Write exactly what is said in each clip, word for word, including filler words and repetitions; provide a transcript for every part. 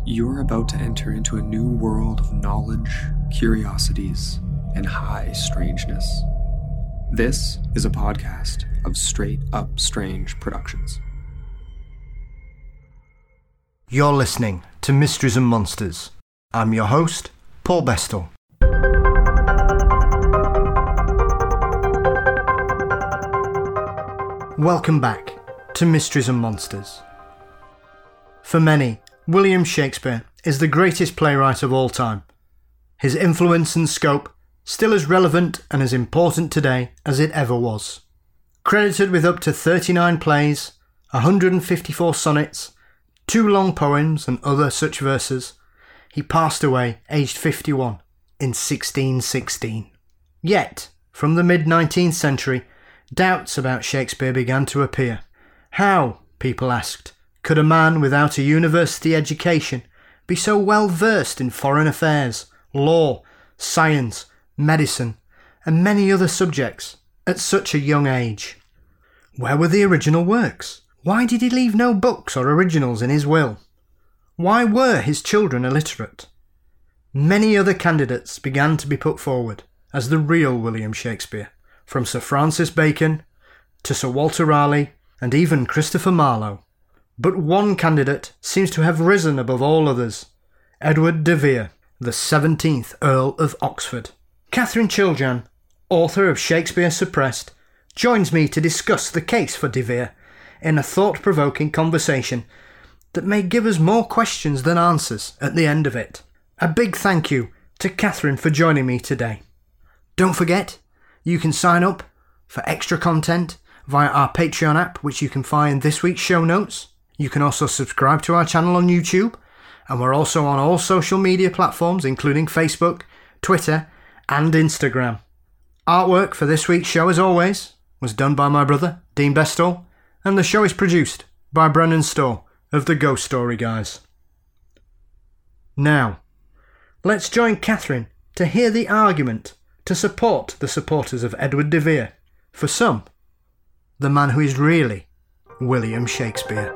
You're about to enter into a new world of knowledge, curiosities, and high strangeness. This is a podcast of Straight Up Strange Productions. You're listening to Mysteries and Monsters. I'm your host, Paul Bestel. Welcome back to Mysteries and Monsters. For many, William Shakespeare is the greatest playwright of all time. His influence and scope still as relevant and as important today as it ever was. Credited with up to thirty-nine plays, one hundred fifty-four sonnets, two long poems and other such verses, he passed away aged fifty-one in sixteen sixteen. Yet, from the mid-nineteenth century, doubts about Shakespeare began to appear. How, people asked, could a man without a university education be so well versed in foreign affairs, law, science, medicine, and many other subjects at such a young age? Where were the original works? Why did he leave no books or originals in his will? Why were his children illiterate? Many other candidates began to be put forward as the real William Shakespeare, from Sir Francis Bacon to Sir Walter Raleigh and even Christopher Marlowe. But one candidate seems to have risen above all others: Edward de Vere, the seventeenth Earl of Oxford. Catherine Chiljan, author of Shakespeare Suppressed, joins me to discuss the case for de Vere in a thought-provoking conversation that may give us more questions than answers at the end of it. A big thank you to Catherine for joining me today. Don't forget, you can sign up for extra content via our Patreon app, which you can find in this week's show notes. You can also subscribe to our channel on YouTube, and we're also on all social media platforms, including Facebook, Twitter, and Instagram. Artwork for this week's show, as always, was done by my brother, Dean Bestall, and the show is produced by Brennan Storr of the Ghost Story Guys. Now, let's join Catherine to hear the argument to support the supporters of Edward de Vere. For some, the man who is really William Shakespeare.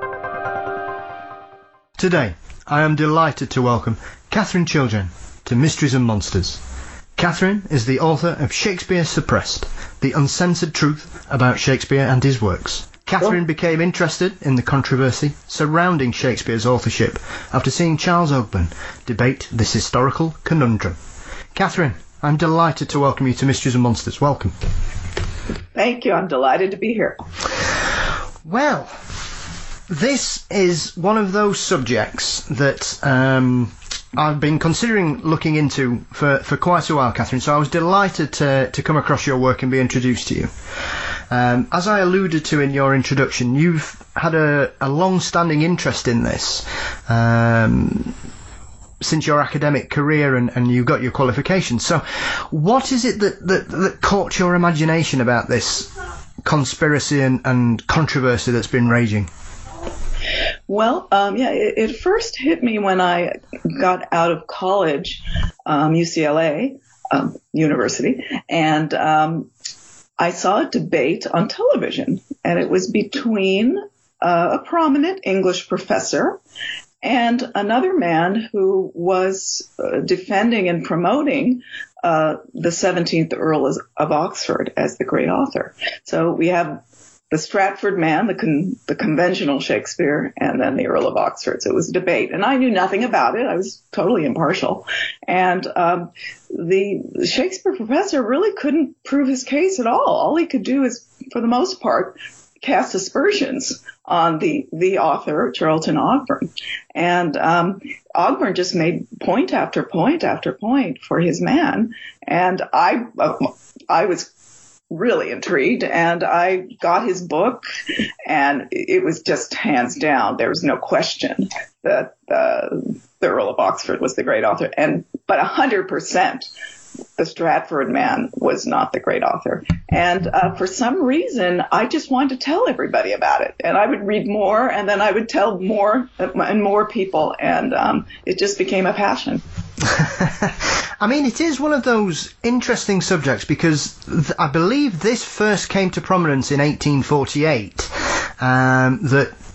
Today, I am delighted to welcome Catherine Chiljan to Mysteries and Monsters. Catherine is the author of Shakespeare Suppressed, the uncensored truth about Shakespeare and his works. Catherine became interested in the controversy surrounding Shakespeare's authorship after seeing Charles Oakburn debate this historical conundrum. Catherine, I'm delighted to welcome you to Mysteries and Monsters. Welcome. Thank you. I'm delighted to be here. Well, this is one of those subjects that um, I've been considering looking into for, for quite a while, Catherine, so I was delighted to, to come across your work and be introduced to you. Um, as I alluded to in your introduction, you've had a, a long-standing interest in this um, since your academic career and, and you got your qualifications. So what is it that, that, that caught your imagination about this conspiracy and, and controversy that's been raging? Well, um, yeah, it, it first hit me when I got out of college, um, U C L A um, University, and um, I saw a debate on television, and it was between uh, a prominent English professor and another man who was uh, defending and promoting uh, the seventeenth Earl of Oxford as the great author. So we have the Stratford man, the con- the conventional Shakespeare, and then the Earl of Oxford. So it was a debate, and I knew nothing about it. I was totally impartial. And um, the Shakespeare professor really couldn't prove his case at all. All he could do is, for the most part, cast aspersions on the the author, Charlton Ogburn. And um, Ogburn just made point after point after point for his man. And I, uh, I was really intrigued, and I got his book, and it was just hands down. There was no question that uh, the Earl of Oxford was the great author, and but a hundred percent the Stratford man was not the great author. And uh, for some reason, I just wanted to tell everybody about it, and I would read more, and then I would tell more and more people, and um, it just became a passion. I mean, it is one of those interesting subjects because th- I believe this first came to prominence in eighteen forty-eight, um, that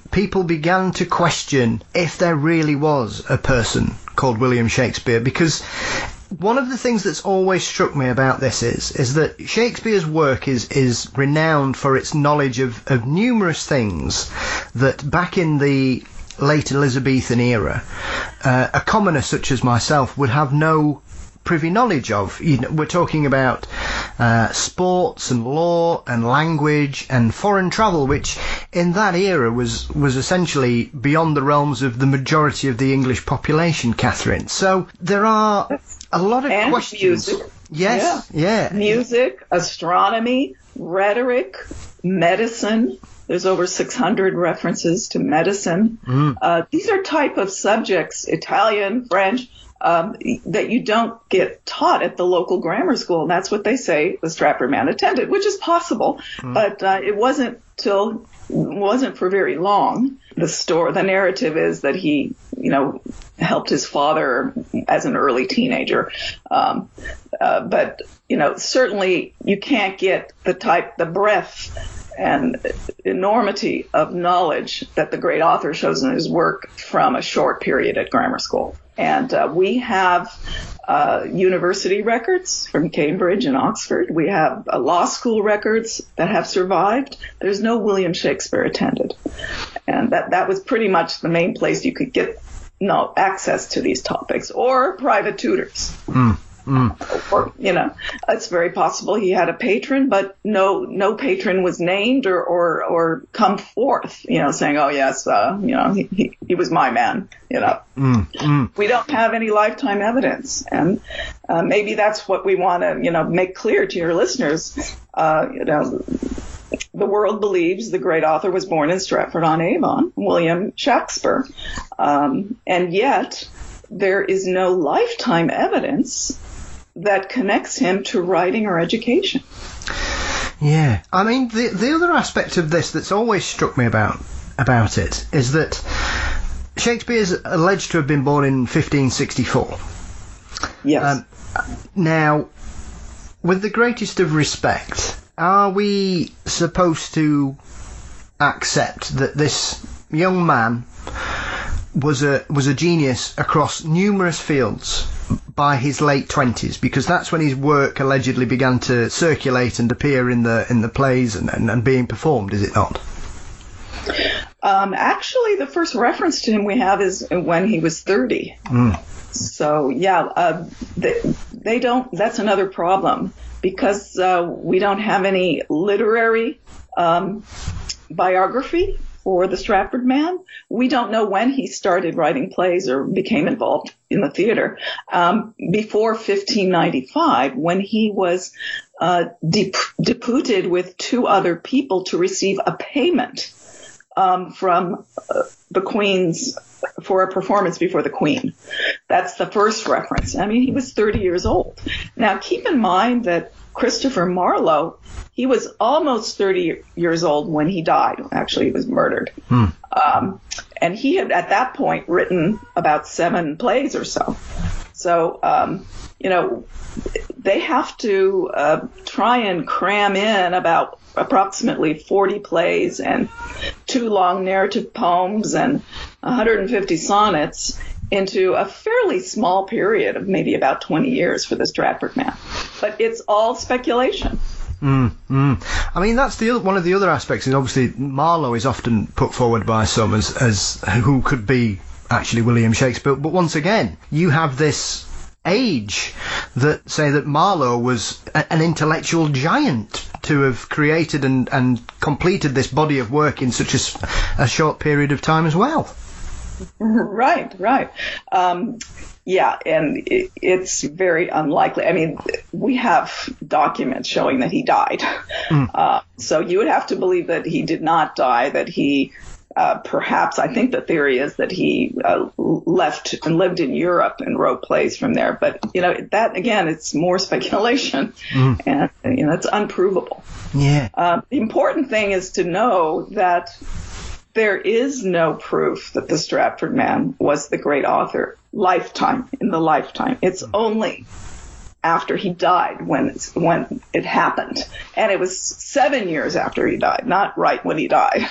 people began to question if there really was a person called William Shakespeare, because one of the things that's always struck me about this is is that Shakespeare's work is is renowned for its knowledge of, of numerous things that back in the late Elizabethan era, uh, a commoner such as myself would have no privy knowledge of. You know, we're talking about uh, sports and law and language and foreign travel, which in that era was was essentially beyond the realms of the majority of the English population, Catherine. So there are a lot of and questions. Music. Yes, yeah. yeah. Music, astronomy, rhetoric, medicine. There's over six hundred references to medicine. Mm. Uh, these are type of subjects, Italian, French, um, that you don't get taught at the local grammar school. And that's what they say the Stratford man attended, which is possible. Mm. But uh, it wasn't till wasn't for very long. The story, the narrative is that he, you know, helped his father as an early teenager. Um, uh, but, you know, certainly you can't get the type, the breadth and enormity of knowledge that the great author shows in his work from a short period at grammar school. And uh, we have uh, university records from Cambridge and Oxford. We have uh, law school records that have survived. There's no William Shakespeare attended. And that, that was pretty much the main place you could get no access to these topics, or private tutors. Mm. Mm. Or, you know, it's very possible he had a patron, but no, no patron was named or, or, or come forth, you know, saying, oh, yes, uh, you know, he, he, he was my man, you know. Mm. Mm. We don't have any lifetime evidence. And uh, maybe that's what we want to, you know, make clear to your listeners. Uh, you know, the world believes the great author was born in Stratford-on-Avon, William Shakespeare. Um, and yet there is no lifetime evidence that connects him to writing or education. Yeah, I mean, the the other aspect of this that's always struck me about about it is that Shakespeare is alleged to have been born in fifteen sixty-four. Yes. Um, now, with the greatest of respect, are we supposed to accept that this young man was a was a genius across numerous fields by his late twenties, because that's when his work allegedly began to circulate and appear in the in the plays and, and, and being performed, is it not? Um, actually, the first reference to him we have is when he was thirty. Mm. So, yeah, uh, they, they don't, that's another problem, because uh, we don't have any literary um, biography for the Stratford man. We don't know when he started writing plays or became involved in the theater. Um, before fifteen ninety-five, when he was uh, dep- deputed with two other people to receive a payment um, from uh, the Queen's for a performance before the Queen. That's the first reference. I mean, he was thirty years old. Now, keep in mind that Christopher Marlowe, he was almost thirty years old when he died. Actually, he was murdered. Hmm. Um, and he had, at that point, written about seven plays or so. So, um, you know, they have to uh, try and cram in about approximately forty plays and two long narrative poems and one hundred fifty sonnets into a fairly small period of maybe about twenty years for the Stratford man. But it's all speculation. Mm, mm. I mean, that's the other, one of the other aspects is obviously Marlowe is often put forward by some as, as who could be actually William Shakespeare. But once again, you have this age that say that Marlowe was a, an intellectual giant to have created and, and completed this body of work in such a, a short period of time as well. Right, right. Um, yeah, and it, it's very unlikely. I mean, we have documents showing that he died. Mm. Uh, so you would have to believe that he did not die, that he uh, perhaps, I think the theory is that he uh, left and lived in Europe and wrote plays from there. But, you know, that, again, it's more speculation, mm. and, you know, it's unprovable. Yeah. Uh, the important thing is to know that there is no proof that the Stratford man was the great author lifetime, in the lifetime. It's only after he died when it's, when it happened. And it was seven years after he died, not right when he died.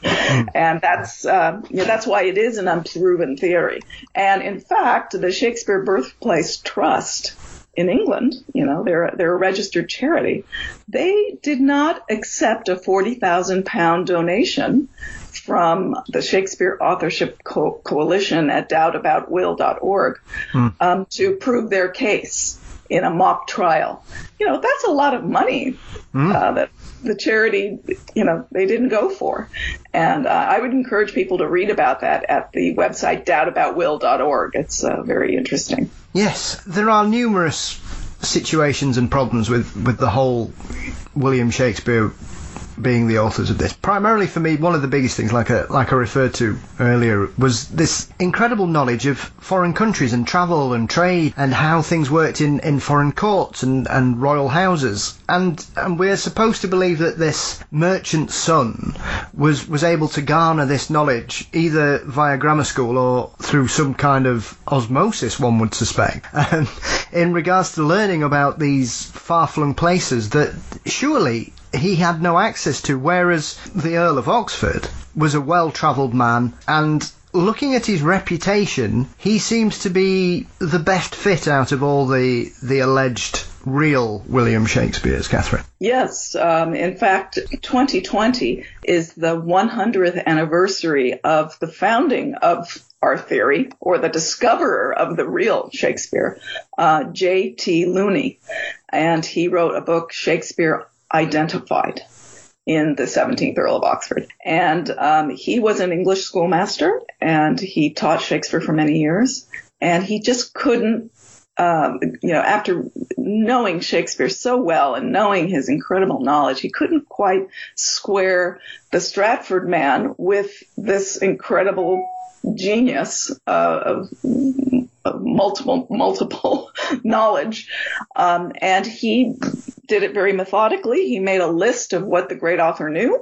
And that's uh, you know, that's why it is an unproven theory. And in fact, the Shakespeare Birthplace Trust in England, you know, they're, they're a registered charity. They did not accept a forty thousand pound donation from the Shakespeare Authorship Co- Coalition at doubt about will dot org mm. um, to prove their case in a mock trial. You know, that's a lot of money mm. uh, that the charity, you know, they didn't go for. And uh, I would encourage people to read about that at the website doubt about will dot org. It's uh, very interesting. Yes, there are numerous situations and problems with, with the whole William Shakespeare being the authors of this. Primarily for me, one of the biggest things, like I, like I referred to earlier, was this incredible knowledge of foreign countries and travel and trade and how things worked in, in foreign courts and, and royal houses. And and we're supposed to believe that this merchant's son was, was able to garner this knowledge either via grammar school or through some kind of osmosis, one would suspect, um, in regards to learning about these far-flung places that surely he had no access to, whereas the Earl of Oxford was a well-travelled man, and looking at his reputation, he seems to be the best fit out of all the the alleged real William Shakespeares, Catherine. Yes. Um, in fact, twenty twenty is the one hundredth anniversary of the founding of our theory, or the discoverer of the real Shakespeare, uh, J T Looney. And he wrote a book, Shakespeare Identified, in the seventeenth Earl of Oxford. And um, he was an English schoolmaster, and he taught Shakespeare for many years. And he just couldn't, um, you know, after knowing Shakespeare so well and knowing his incredible knowledge, he couldn't quite square the Stratford man with this incredible genius uh, of, of multiple, multiple knowledge. Um, and he did it very methodically. He made a list of what the great author knew,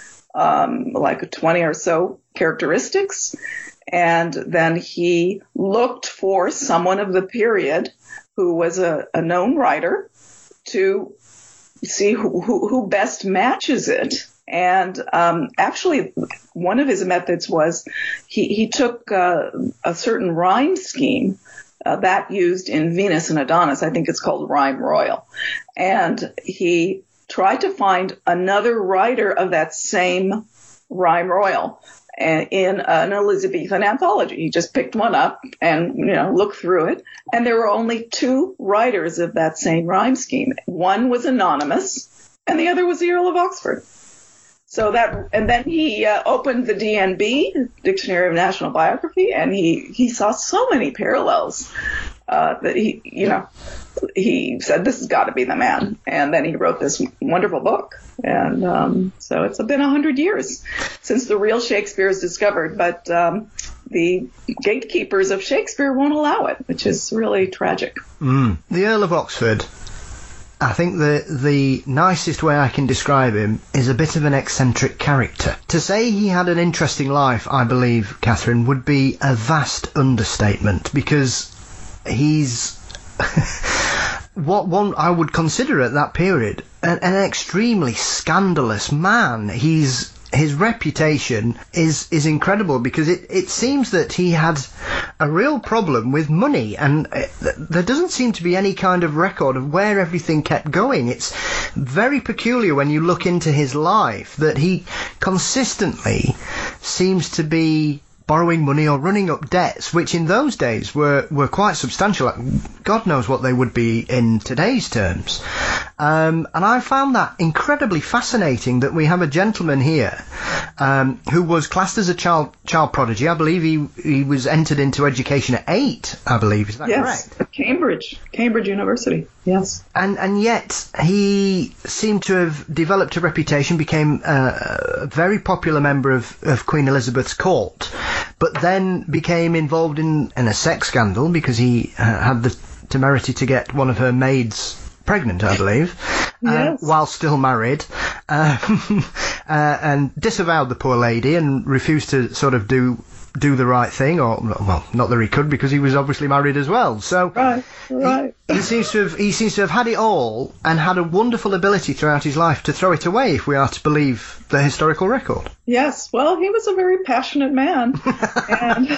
um, like twenty or so characteristics. And then he looked for someone of the period who was a, a known writer to see who, who, who best matches it. And um, actually, one of his methods was he, he took uh, a certain rhyme scheme Uh, that used in Venus and Adonis. I think it's called Rhyme Royal. And he tried to find another writer of that same Rhyme Royal in an Elizabethan anthology. He just picked one up and, you know, looked through it. And there were only two writers of that same rhyme scheme. One was anonymous, and the other was the Earl of Oxford. So that, and then he uh, opened the D N B, Dictionary of National Biography, and he, he saw so many parallels uh, that he, you know, he said, this has got to be the man. And then he wrote this wonderful book. And um, so it's been a hundred years since the real Shakespeare is discovered, but um, the gatekeepers of Shakespeare won't allow it, which is really tragic. Mm. The Earl of Oxford, I think the the nicest way I can describe him is a bit of an eccentric character. To say he had an interesting life, I believe, Catherine, would be a vast understatement, because he's what one I would consider at that period an, an extremely scandalous man. He's his reputation is is incredible, because it, it seems that he had a real problem with money, and it, there doesn't seem to be any kind of record of where everything kept going. It's very peculiar when you look into his life that he consistently seems to be borrowing money or running up debts, which in those days were, were quite substantial. God knows what they would be in today's terms. Um, and I found that incredibly fascinating, that we have a gentleman here um, who was classed as a child child prodigy. I believe he he was entered into education at eight, I believe. Is that yes, correct? Yes, Cambridge, Cambridge University, yes. And and yet he seemed to have developed a reputation, became a, a very popular member of, of Queen Elizabeth's court, but then became involved in, in a sex scandal because he uh, had the temerity to get one of her maids pregnant, I believe, yes. uh, while still married. Um, uh, and disavowed the poor lady and refused to sort of do do the right thing, or well, not that he could, because he was obviously married as well. So right, right. He, he seems to have he seems to have had it all and had a wonderful ability throughout his life to throw it away, if we are to believe the historical record. Yes, well, he was a very passionate man, and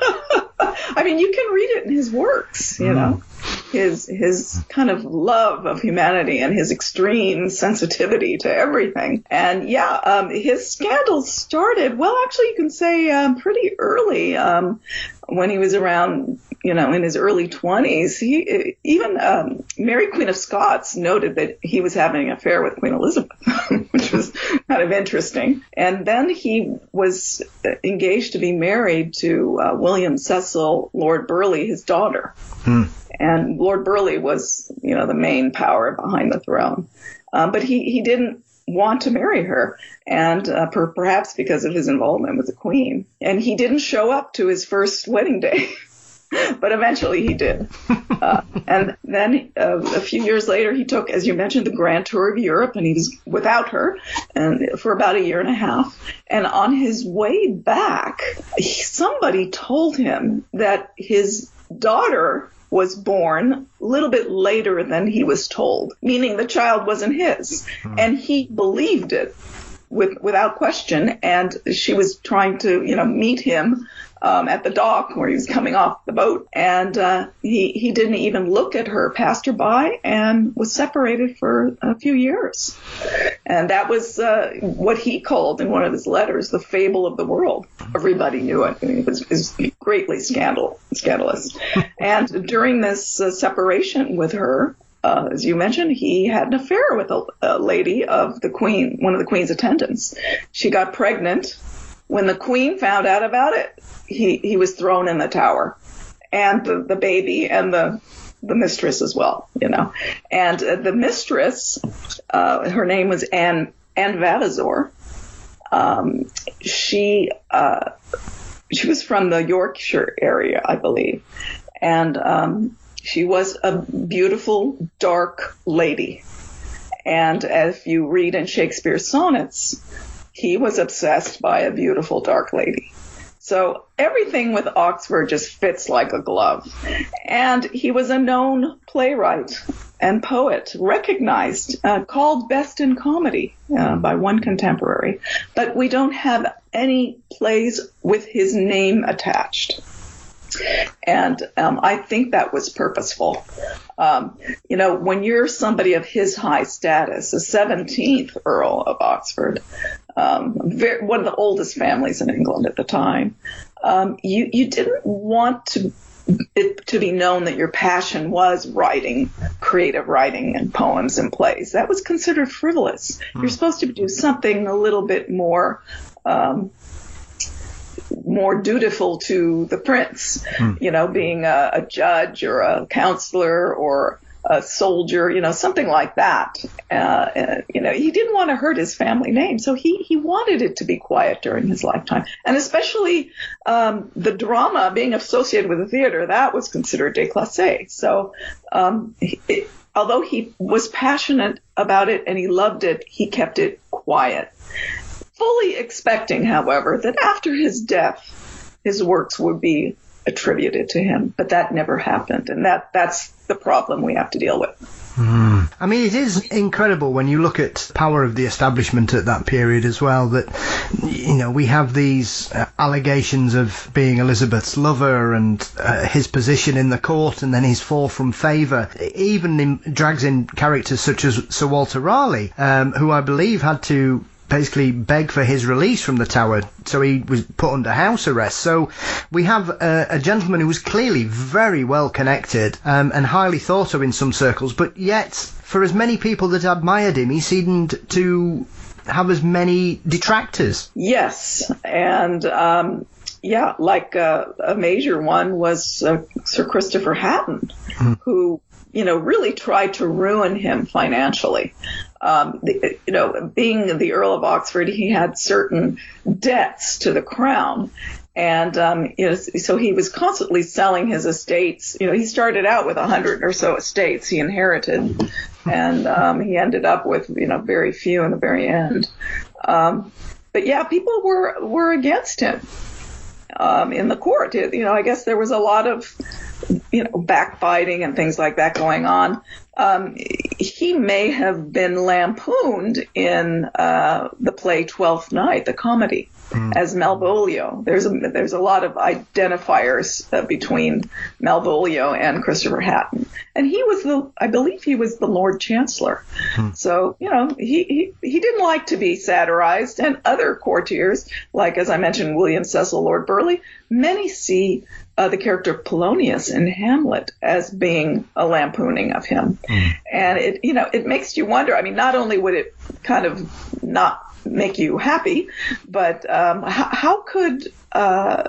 I mean, you can read it in his works, you mm. know. His his kind of love of humanity and his extreme sensitivity to everything. And yeah, um, his scandals started, well, actually you can say um, pretty early, um, when he was around, you know, in his early twenties. He even um, Mary Queen of Scots noted that he was having an affair with Queen Elizabeth, which was kind of interesting. And then he was engaged to be married to uh, William Cecil Lord Burleigh, his daughter. Hmm. And Lord Burleigh was, you know, the main power behind the throne. Um, but he, he didn't want to marry her, and uh, per, perhaps because of his involvement with the Queen. And he didn't show up to his first wedding day, but eventually he did. Uh, and then uh, a few years later, he took, as you mentioned, the grand tour of Europe, and he was without her and for about a year and a half. And on his way back, he, somebody told him that his daughter was born a little bit later than he was told, meaning the child wasn't his. Hmm. And he believed it with, without question. And she was trying to, you know, meet him um, at the dock where he was coming off the boat. And uh, he, he didn't even look at her, passed her by, and was separated for a few years. And that was uh, what he called in one of his letters, the fable of the world. Everybody knew it. I mean, it was, it was greatly scandal, scandalous. And during this uh, separation with her, uh, as you mentioned, he had an affair with a, a lady of the Queen, one of the Queen's attendants. She got pregnant. When the Queen found out about it, he, he was thrown in the tower, and the, the baby and the the mistress as well, you know. And uh, the mistress, uh, her name was Anne Anne Vavasor. Um, she uh, she was from the Yorkshire area, I believe, and um, she was a beautiful, dark lady. And if you read in Shakespeare's sonnets, he was obsessed by a beautiful, dark lady. So everything with Oxford just fits like a glove. And he was a known playwright and poet, recognized, uh, called best in comedy uh, by one contemporary. But we don't have any plays with his name attached. And um, I think that was purposeful. Um, you know, when you're somebody of his high status, the seventeenth Earl of Oxford, um, very, one of the oldest families in England at the time, um, you, you didn't want to it to be known that your passion was writing, creative writing and poems and plays. That was considered frivolous. Mm. You're supposed to do something a little bit more um more dutiful to the prince, hmm. you know, being a, a judge or a counselor or a soldier, you know, something like that. Uh, uh, you know, he didn't want to hurt his family name, so he, he wanted it to be quiet during his lifetime. And especially um, the drama being associated with the theater, that was considered déclassé. So um, it, although he was passionate about it and he loved it, he kept it quiet. Fully expecting, however, that after his death, his works would be attributed to him. But that never happened, and that, that's the problem we have to deal with. Mm. I mean, it is incredible when you look at power of the establishment at that period as well, that, you know, we have these uh, allegations of being Elizabeth's lover and uh, his position in the court and then his fall from favour. It even in, drags in characters such as Sir Walter Raleigh, um, who I believe had to basically beg for his release from the Tower, so he was put under house arrest. So we have a, a gentleman who was clearly very well connected um, and highly thought of in some circles, but yet for as many people that admired him, he seemed to have as many detractors. Yes, and um, yeah, like uh, a major one was uh, Sir Christopher Hatton, mm. who, you know, really tried to ruin him financially. Um, the, you know, being the Earl of Oxford, he had certain debts to the crown. And, um, you know, so he was constantly selling his estates. You know, he started out with a hundred or so estates he inherited, and um, he ended up with, you know, very few in the very end. Um, but yeah, people were were against him um, in the court. It, you know, I guess there was a lot of you know backbiting and things like that going on. Um, he may have been lampooned in uh, the play Twelfth Night, the comedy, mm. as Malvolio. There's a, there's a lot of identifiers uh, between Malvolio and Christopher Hatton, and he was the, I believe he was the Lord Chancellor. Mm. So you know he, he he didn't like to be satirized, and other courtiers, like as I mentioned, William Cecil Lord Burleigh, many see Uh, the character of Polonius in Hamlet as being a lampooning of him. Mm. And it, you know, it makes you wonder. I mean, not only would it kind of not make you happy, but um, how, how could uh,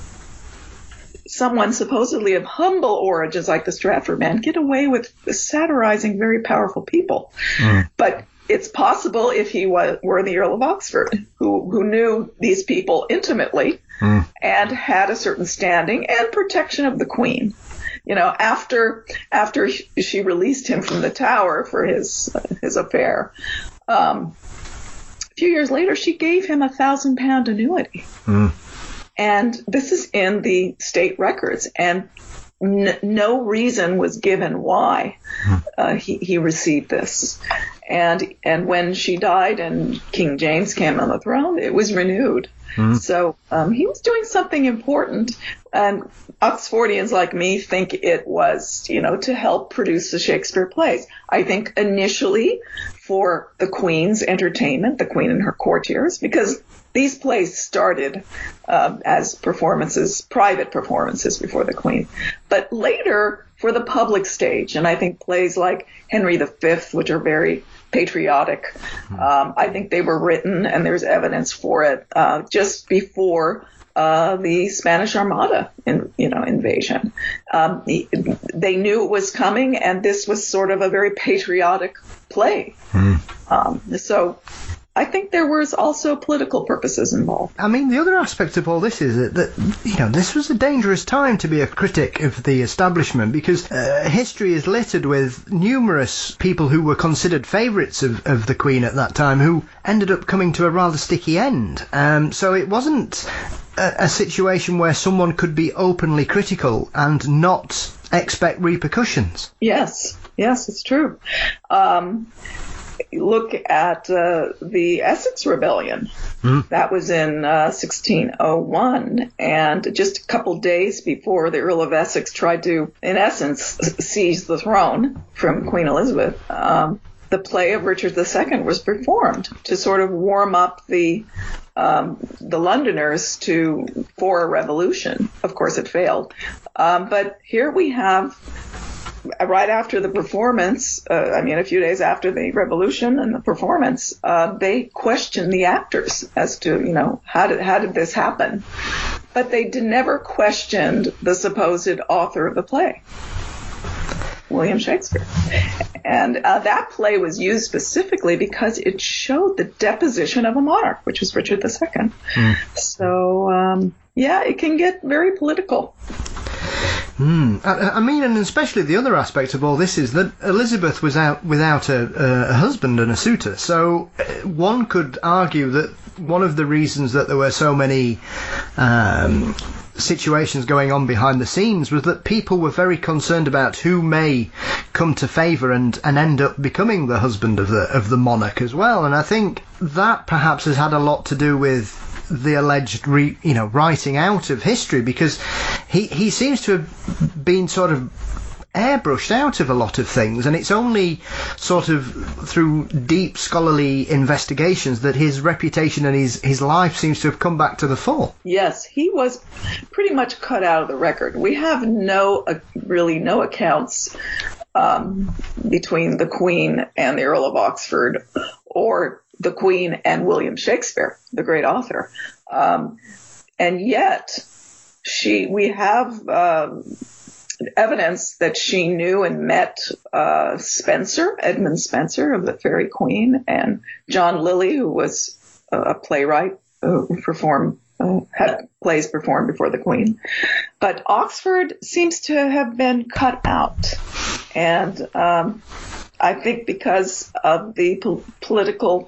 someone supposedly of humble origins like the Stratford man get away with satirizing very powerful people? Mm. But it's possible if he was, were the Earl of Oxford, who, who knew these people intimately mm. and had a certain standing and protection of the Queen. You know, after after she released him from the Tower for his his affair, um, a few years later she gave him a thousand pound annuity, mm. and this is in the state records, and n- no reason was given why uh, he he received this. And and when she died and King James came on the throne, it was renewed. Mm. So um, he was doing something important, and Oxfordians like me think it was, you know, to help produce the Shakespeare plays. I think initially for the Queen's entertainment, the Queen and her courtiers, because these plays started um, as performances, private performances before the Queen, but later for the public stage. And I think plays like Henry the Fifth, which are very patriotic, um, I think they were written, and there's evidence for it, uh, just before uh, the Spanish Armada, in, you know, invasion. Um, they knew it was coming, and this was sort of a very patriotic play. Mm. Um, so I think there was also political purposes involved. I mean, the other aspect of all this is that, that you know, this was a dangerous time to be a critic of the establishment, because uh, history is littered with numerous people who were considered favourites of, of the Queen at that time who ended up coming to a rather sticky end. Um, so it wasn't a, a situation where someone could be openly critical and not expect repercussions. Yes, yes, it's true. Um, Look at uh, the Essex Rebellion. Mm. That was in uh, sixteen oh one, and just a couple days before the Earl of Essex tried to, in essence, seize the throne from Queen Elizabeth, um, the play of Richard the Second was performed to sort of warm up the um, the Londoners to for a revolution. Of course, it failed, um, but here we have. Right after the performance, uh, I mean, a few days after the revolution and the performance, uh, they questioned the actors as to, you know, how did how did this happen? But they did never questioned the supposed author of the play, William Shakespeare. And uh, that play was used specifically because it showed the deposition of a monarch, which was Richard the Second. Mm. So, um, yeah, it can get very political. Mm. I, I mean, and especially the other aspect of all this is that Elizabeth was out without a, a husband and a suitor. So one could argue that one of the reasons that there were so many um, situations going on behind the scenes was that people were very concerned about who may come to favour and, and end up becoming the husband of the of the monarch as well. And I think that perhaps has had a lot to do with the alleged re, you know writing out of history, because he he seems to have been sort of airbrushed out of a lot of things, and it's only sort of through deep scholarly investigations that his reputation and his his life seems to have come back to the fore. Yes, he was pretty much cut out of the record. We have no uh, really no accounts um, between the Queen and the Earl of Oxford, or the Queen and William Shakespeare, the great author. Um, and yet, she, we have uh, evidence that she knew and met uh, Spenser, Edmund Spenser of the Faerie Queene, and John Lilly, who was a playwright who performed uh, had plays performed before the Queen. But Oxford seems to have been cut out. And um, I think because of the po- political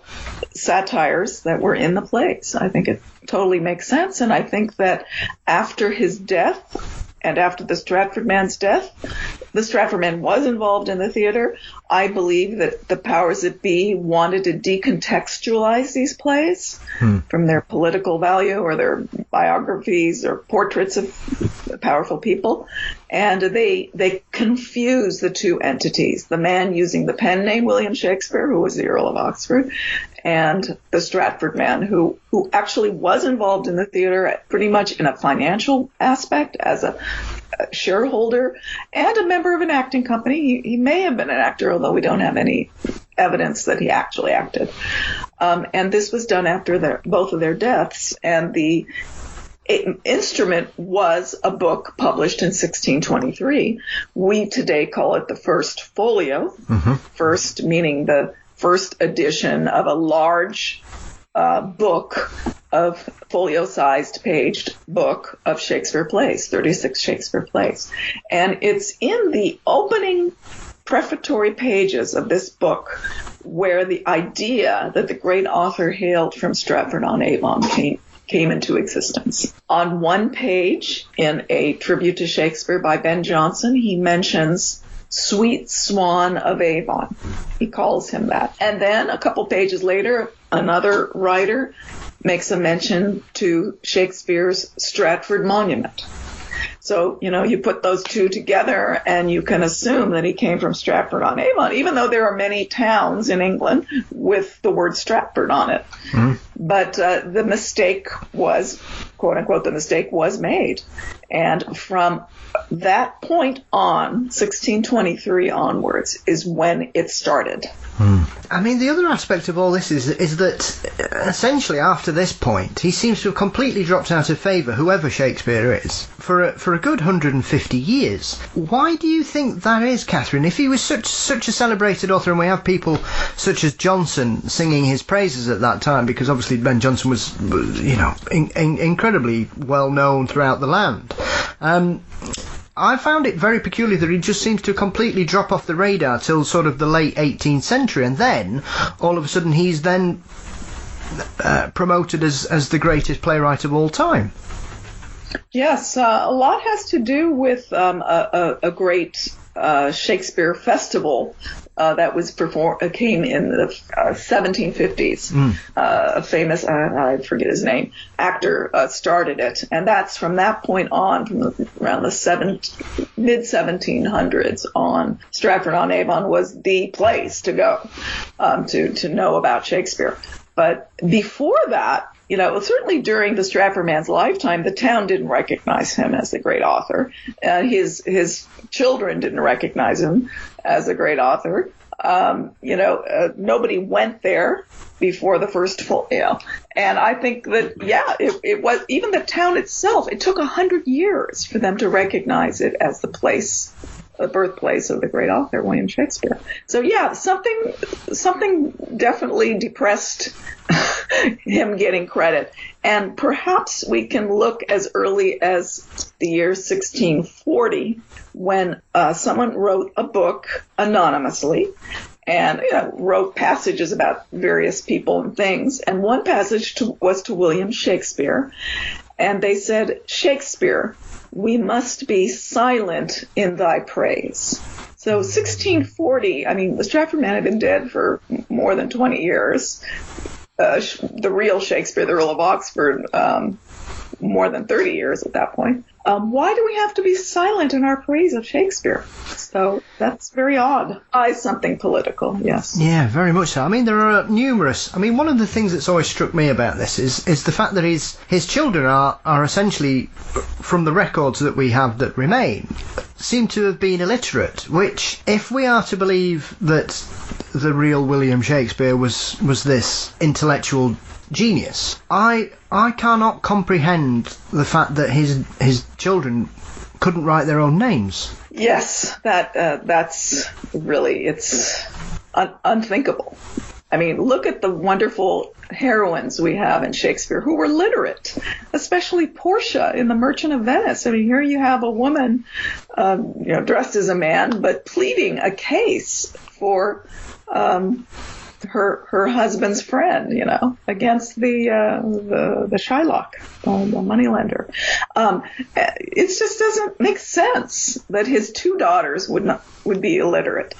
satires that were in the plays. I think it totally makes sense. And I think that after his death, and after the Stratford man's death, the Stratford man was involved in the theater. I believe that the powers that be wanted to decontextualize these plays hmm. from their political value or their biographies or portraits of powerful people. And they they confuse the two entities, the man using the pen name William Shakespeare, who was the Earl of Oxford, and the Stratford man, who, who actually was involved in the theater pretty much in a financial aspect as a, a shareholder and a member of an acting company. He, he may have been an actor, although we don't have any evidence that he actually acted. Um, and this was done after their, both of their deaths. And the instrument was a book published in sixteen twenty-three. We today call it the First Folio. Mm-hmm. First meaning the first edition of a large uh, book of folio-sized paged book of Shakespeare plays, thirty-six Shakespeare plays. And it's in the opening prefatory pages of this book where the idea that the great author hailed from Stratford-on-Avon came came into existence. On one page in a tribute to Shakespeare by Ben Jonson, he mentions Sweet Swan of Avon. He calls him that. And then a couple pages later, another writer makes a mention to Shakespeare's Stratford Monument. So, you know, you put those two together and you can assume that he came from Stratford-on-Avon, even though there are many towns in England with the word Stratford on it. Mm-hmm. But uh, the mistake was, quote unquote, the mistake was made. And from that point on, sixteen twenty-three onwards, is when it started. Hmm. I mean, the other aspect of all this is is that essentially after this point, he seems to have completely dropped out of favour, whoever Shakespeare is, for a, for a good one hundred fifty years. Why do you think that is, Catherine? If he was such such a celebrated author, and we have people such as Jonson singing his praises at that time, because obviously Ben Jonson was, you know, in, in, incredibly well known throughout the land. Um, I found it very peculiar that he just seems to completely drop off the radar till sort of the late eighteenth century, and then all of a sudden he's then uh, promoted as, as the greatest playwright of all time. Yes, uh, a lot has to do with um, a, a, a great uh, Shakespeare festival uh, that was perform- uh, came in the uh, seventeen fifties. Mm. Uh, a famous, uh, I forget his name, actor uh, started it, and that's from that point on, from the, around the seven, mid seventeen hundreds on, Stratford-on-Avon was the place to go um, to to know about Shakespeare. But before that, you know, certainly during the Stratford man's lifetime, the town didn't recognize him as the great author. Uh, his his children didn't recognize him as a great author. Um, you know, uh, nobody went there before the first full, you know. And I think that, yeah, it, it was, even the town itself, it took a hundred years for them to recognize it as the place, the birthplace of the great author, William Shakespeare. So, yeah, something something definitely depressed him getting credit. And perhaps we can look as early as the year sixteen forty, when uh, someone wrote a book anonymously and you know, wrote passages about various people and things. And one passage to, was to William Shakespeare. And they said, "Shakespeare, we must be silent in thy praise." So sixteen forty, I mean, the Stratford man had been dead for more than twenty years. Uh, the real Shakespeare, the Earl of Oxford, um, more than thirty years at that point. Um, why do we have to be silent in our praise of Shakespeare? So that's very odd. I something political, yes. Yeah, very much so. I mean, there are numerous. I mean, one of the things that's always struck me about this is is the fact that his his children are are essentially, from the records that we have that remain, seem to have been illiterate. Which, if we are to believe that the real William Shakespeare was was this intellectual genius, I I cannot comprehend the fact that his his children couldn't write their own names. Yes, that uh, that's really, it's un- unthinkable. I mean, look at the wonderful heroines we have in Shakespeare who were literate, especially Portia in The Merchant of Venice. I mean, here you have a woman, um, you know, dressed as a man, but pleading a case for um, her her husband's friend, you know, against the uh, the, the Shylock, uh, the moneylender. Um, it just doesn't make sense that his two daughters would not would be illiterate.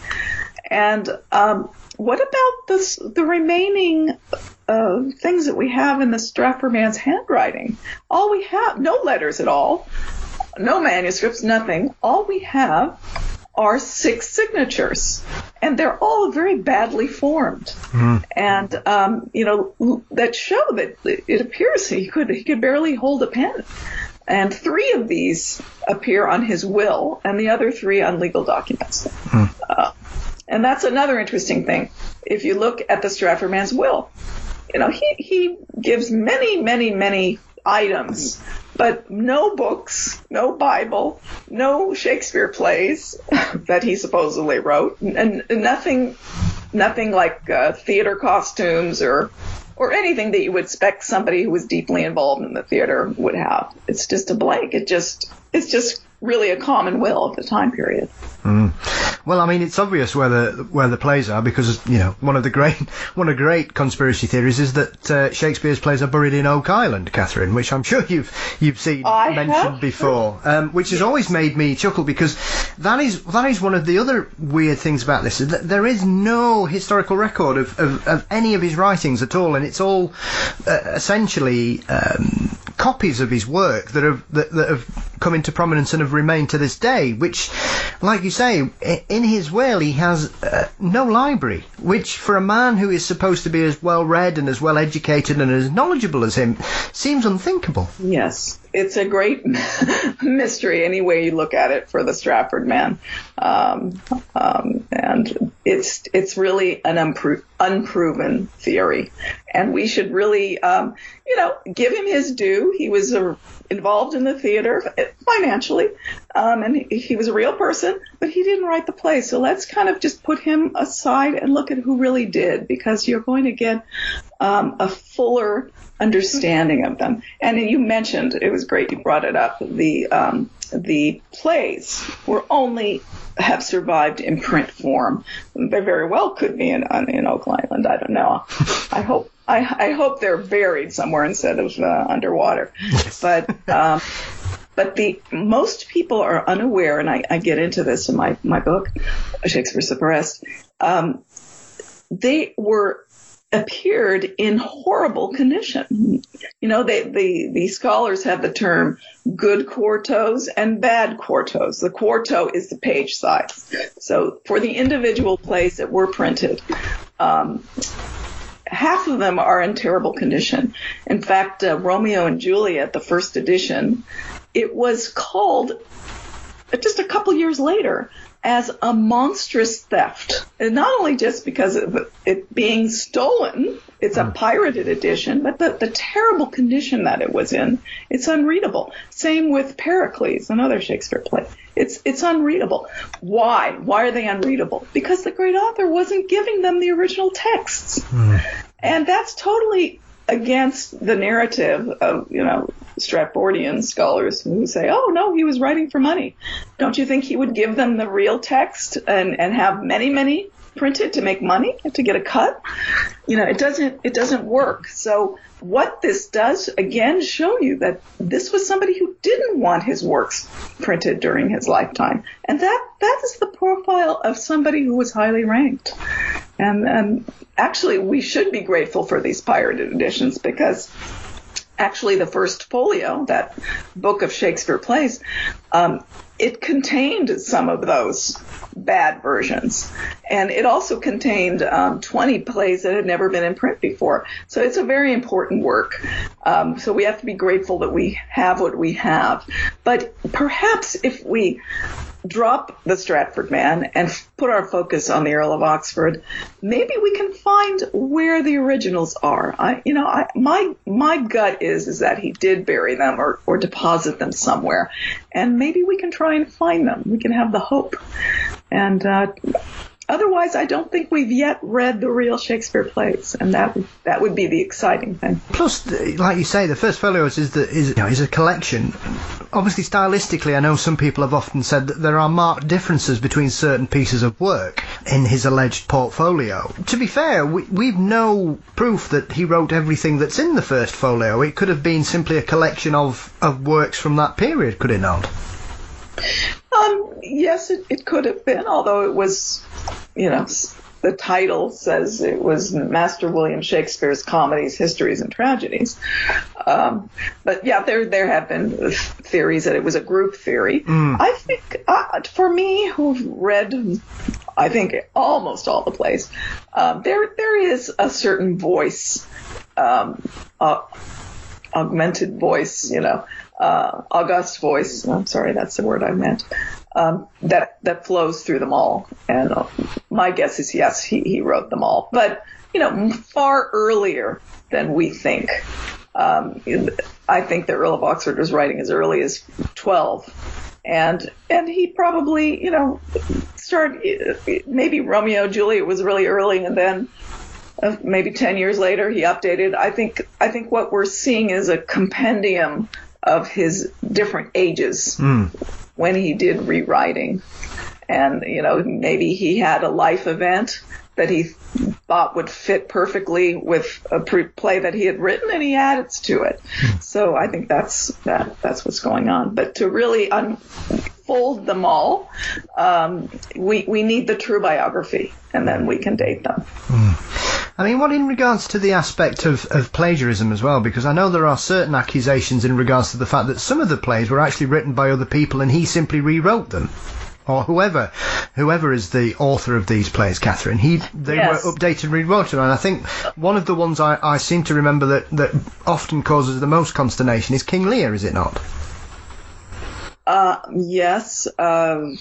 And um, what about this, the remaining uh, things that we have in the Stratford man's handwriting? All we have, no letters at all, no manuscripts, nothing. All we have are six signatures, and they're all very badly formed. Mm. And, um, you know, that show that it appears he could he could barely hold a pen. And three of these appear on his will, and the other three on legal documents. Mm. Uh, And that's another interesting thing. If you look at the Stratford man's will, you know, he, he gives many, many, many items, but no books, no Bible, no Shakespeare plays that he supposedly wrote, and nothing, nothing like uh, theater costumes or or anything that you would expect somebody who was deeply involved in the theater would have. It's just a blank. It just, it's just really a common will of the time period. Mm. Well, I mean, it's obvious where the where the plays are, because, you know, one of the great one of the great conspiracy theories is that uh, Shakespeare's plays are buried in Oak Island, Catherine, which I'm sure you've you've seen I mentioned have. before, um, which has yes. always made me chuckle, because that is that is one of the other weird things about this. Is that there is no historical record of, of, of any of his writings at all, and it's all uh, essentially um, copies of his work that have that, that have come into prominence and have remained to this day, which, like you say, in his will he has uh, no library, which for a man who is supposed to be as well read and as well educated and as knowledgeable as him seems unthinkable. Yes, it's a great mystery any way you look at it for the Stratford man. Um, um, and it's it's really an unpro- unproven theory. And we should really, um, you know, give him his due. He was a involved in the theater financially, um, and he, he was a real person, but he didn't write the play. So let's kind of just put him aside and look at who really did, because you're going to get um, a fuller understanding of them. And you mentioned, it was great you brought it up, the um, the plays were only have survived in print form. They very well could be in in Oak Island. I don't know. I hope. I, I hope they're buried somewhere instead of uh, underwater. Yes. But um, but the most people are unaware, and I, I get into this in my, my book, Shakespeare Suppressed. Um, they were appeared in horrible condition. You know, they, the the scholars have the term good quartos and bad quartos. The quarto is the page size. So for the individual plays that were printed, um, half of them are in terrible condition. In fact, uh, Romeo and Juliet, the first edition, it was called just a couple years later as a monstrous theft. And not only just because of it being stolen, it's a pirated edition, but the, the terrible condition that it was in, it's unreadable. Same with Pericles, another Shakespeare play. It's it's unreadable. Why? Why are they unreadable? Because the great author wasn't giving them the original texts. Mm. And that's totally against the narrative of, you know, Stratfordian scholars who say, oh, no, he was writing for money. Don't you think he would give them the real text and, and have many, many printed to make money, to get a cut? You know, it doesn't it doesn't work. So what this does, again, show you that this was somebody who didn't want his works printed during his lifetime. And that that is the profile of somebody who was highly ranked. And, and actually, we should be grateful for these pirated editions, because actually the first folio, that book of Shakespeare plays, um, it contained some of those bad versions. And it also contained um, twenty plays that had never been in print before. So it's a very important work. Um, so we have to be grateful that we have what we have. But perhaps if we drop the Stratford man and put our focus on the Earl of Oxford, maybe we can find where the originals are. I, you know, I, my my gut is is that he did bury them or, or deposit them somewhere, and maybe we can try and find them. We can have the hope. And uh, otherwise, I don't think we've yet read the real Shakespeare plays, and that that would be the exciting thing. Plus, like you say, the First Folios is the is you know, is a collection. Obviously, stylistically, I know some people have often said that there are marked differences between certain pieces of work in his alleged portfolio. To be fair, we, we've no proof that he wrote everything that's in the First Folio. It could have been simply a collection of, of works from that period, could it not? Um, yes, it, it could have been, although it was, you know, the title says it was Master William Shakespeare's Comedies, Histories, and Tragedies. Um, but yeah, there there have been theories that it was a group theory. Mm. I think, uh, for me, who've read, I think, almost all the plays, um, there there is a certain voice, um, uh, augmented voice, you know, uh, august voice. I'm sorry, that's the word I meant. Um, that that flows through them all, and uh, my guess is yes, he, he wrote them all, but you know, far earlier than we think. Um, I think the Earl of Oxford was writing as early as twelve, and and he probably, you know, started, maybe Romeo and Juliet was really early, and then uh, maybe ten years later he updated. I think I think what we're seeing is a compendium of his different ages. Mm. When he did rewriting, and you know, maybe he had a life event that he thought would fit perfectly with a pre- play that he had written, and he added to it. So I think that's that that's what's going on. But to really unfold them all, um, we we need the true biography, and then we can date them. Mm. I mean, what in regards to the aspect of, of plagiarism as well, because I know there are certain accusations in regards to the fact that some of the plays were actually written by other people and he simply rewrote them. Or whoever whoever is the author of these plays, Catherine, he they yes. were updated and rewrote them. And I think one of the ones I, I seem to remember that, that often causes the most consternation is King Lear, is it not? Uh, yes. Um,